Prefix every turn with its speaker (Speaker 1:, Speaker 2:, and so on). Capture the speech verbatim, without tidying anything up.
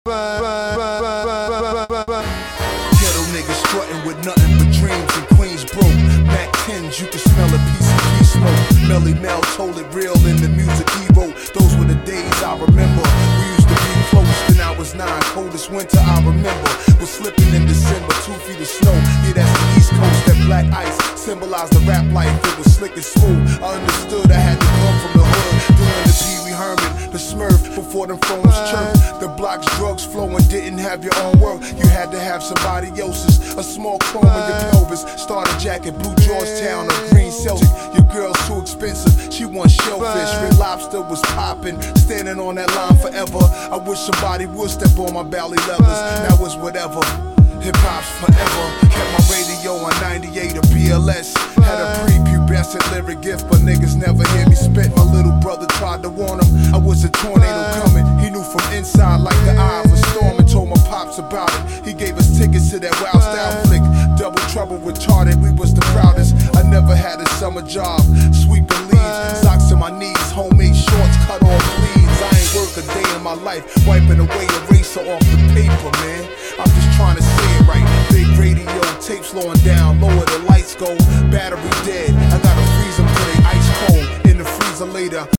Speaker 1: Ghetto niggas strutting with nothing but dreams and Queens broke. Mac tens, you can smell a P C P smoke. Melly Mel told it real in the music he wrote. Those were the days I remember. We used to be close, then I was nine. Coldest winter I remember was slipping in December, two feet of snow. Yeah, that's the East Coast. That black ice symbolized the rap life. It was slick and smooth. I understood I had to come from the hood, doing the Pee Wee Herman, the Smurf before them phones chirped. The blocks, drugs flowing, didn't have your own work. You had to have somebody else's. A small chrome in your pelvis. Starter jacket, blue Georgetown or green Celtic. Your girl's too expensive, she wants shellfish. Red Lobster was popping, standing on that line forever. I wish somebody would step on my belly leathers. Now it's whatever. Hip hop's forever. Kept my radio on ninety-eight or B L S. Had a prepubescent lyric gift, but niggas never hear me spit. My little brother tried to warn him I was a tornado coming. He knew from inside like the eye of a storm and told my pops about it. He gave us tickets to that Wild Style flick. Double Trouble retarded, we was the proudest. I never had a summer job, sweeping leaves, socks to my knees, homemade shorts, cut off sleeves. I ain't work a day in my life, wiping away eraser off the paper, man. I'm just trying to say it right. Big radio, tape slowing down, lower the lights go, battery dead. I gotta freeze them till they ice cold, in the freezer later.